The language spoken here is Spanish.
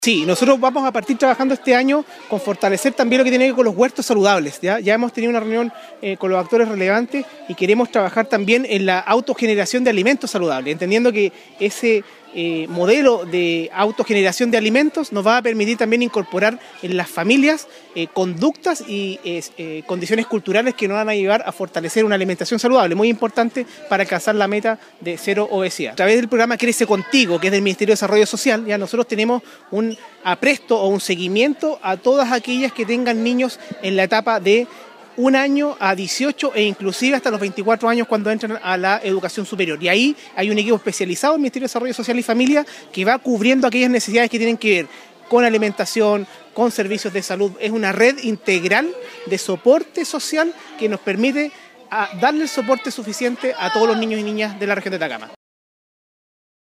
Sí, nosotros vamos a partir trabajando este año con fortalecer también lo que tiene que ver con los huertos saludables. Ya hemos tenido una reunión con los actores relevantes y queremos trabajar también en la autogeneración de alimentos saludables, entendiendo que ese modelo de autogeneración de alimentos nos va a permitir también incorporar en las familias conductas y condiciones culturales que nos van a llevar a fortalecer una alimentación saludable, muy importante para alcanzar la meta de cero obesidad. A través del programa Crece Contigo, que es del Ministerio de Desarrollo Social, ya nosotros tenemos un apresto o un seguimiento a todas aquellas que tengan niños en la etapa de 1 año a 18 e inclusive hasta los 24 años cuando entran a la educación superior. Y ahí hay un equipo especializado del Ministerio de Desarrollo Social y Familia que va cubriendo aquellas necesidades que tienen que ver con alimentación, con servicios de salud. Es una red integral de soporte social que nos permite darle el soporte suficiente a todos los niños y niñas de la región de Atacama.